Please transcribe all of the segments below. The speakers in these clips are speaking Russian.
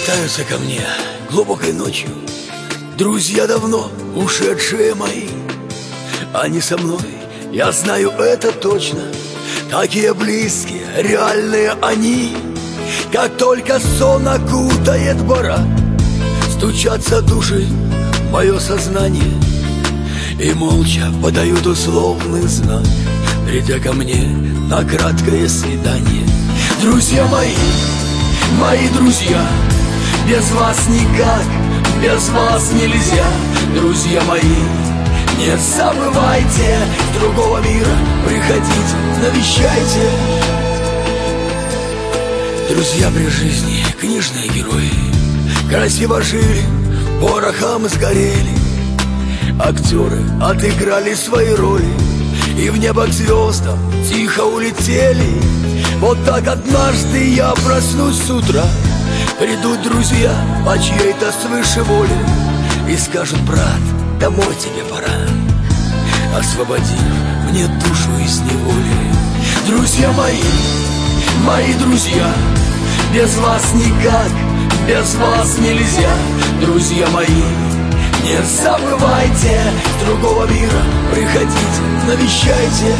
Возвращаются ко мне глубокой ночью друзья, давно ушедшие мои. Они со мной, я знаю это точно. Такие близкие, реальные они. Как только сон окутает бора, стучатся души в мое сознание и молча подают условный знак, придя ко мне на краткое свидание. Друзья мои, мои друзья, без вас никак, без вас нельзя. Друзья мои, не забывайте, с другого мира приходите, навещайте. Друзья при жизни, книжные герои, красиво жили, порохом сгорели. Актеры отыграли свои роли и в небо к звездам тихо улетели. Вот так однажды я проснусь с утра, придут друзья по чьей-то свыше воле и скажут: брат, домой тебе пора, освободив мне душу из неволи. Друзья мои, мои друзья, без вас никак, без вас нельзя. Друзья мои, не забывайте, с другого мира приходите, навещайте.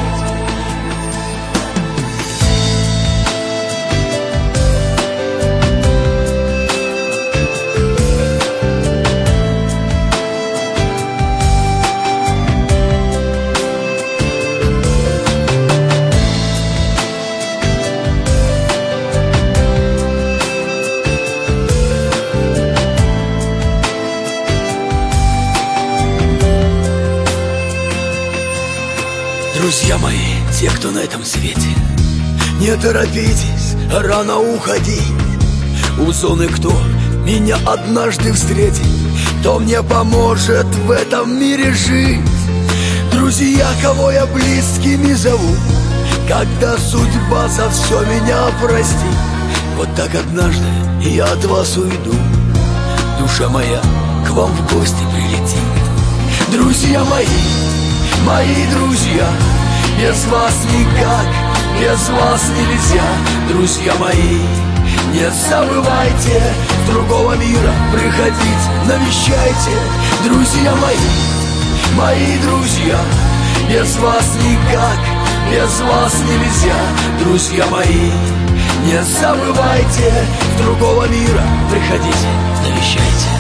Друзья мои, те, кто на этом свете, не торопитесь рано уходить. У зоны кто меня однажды встретит, кто мне поможет в этом мире жить. Друзья, кого я близкими зову, когда судьба за все меня простит. Вот так однажды я от вас уйду, душа моя к вам в гости прилетит. Друзья мои, мои друзья, без вас никак, без вас нельзя. Друзья мои, не забывайте, с другого мира приходите, навещайте. Друзья мои, мои друзья, без вас никак, без вас нельзя. Друзья мои, не забывайте, с другого мира приходите, навещайте.